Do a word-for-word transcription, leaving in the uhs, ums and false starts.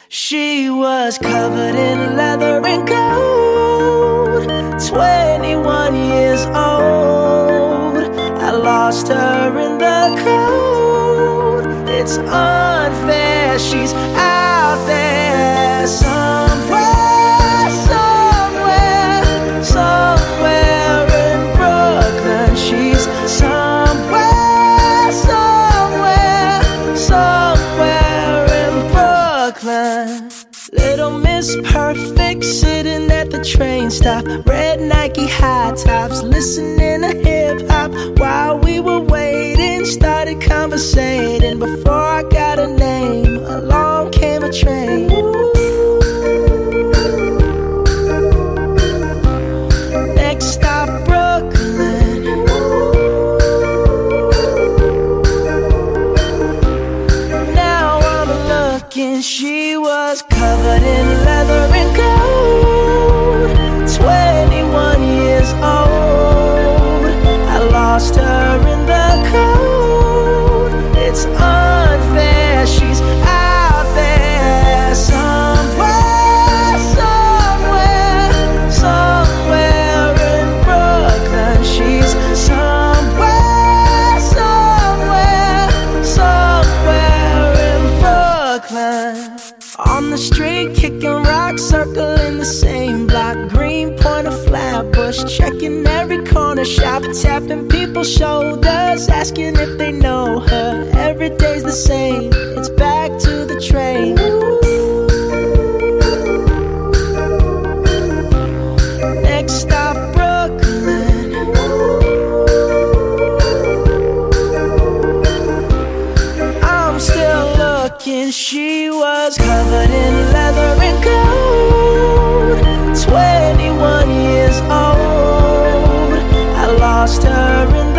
She was covered in leather and gold, twenty-one years old. I lost her in the cold. It's unfair, she's out there somewhere, somewhere, somewhere in Brooklyn. She's somewhere, somewhere, somewhere in Brooklyn. Little Miss Perfect sitting at the train stop, red Nike high tops, listening to hip hop while we were waiting. Started conversating before I got a name. Along came a train. Next stop, Brooklyn. Now I'm looking, she was covered in leather and gold, twenty-one years old. I lost her in the cold. It's unfair, she's out there somewhere, somewhere, somewhere in Brooklyn. She's somewhere, somewhere, somewhere in Brooklyn. On the street, kicking rocks, circling the same block. Greenpoint or Flatbush, checking every corner shop, tapping people's shoulders, asking if they know her. Every day's the same, it's back to the train. Next stop, Brooklyn. I'm still looking, she was covered in leather and gold, twenty-one years old. I lost her in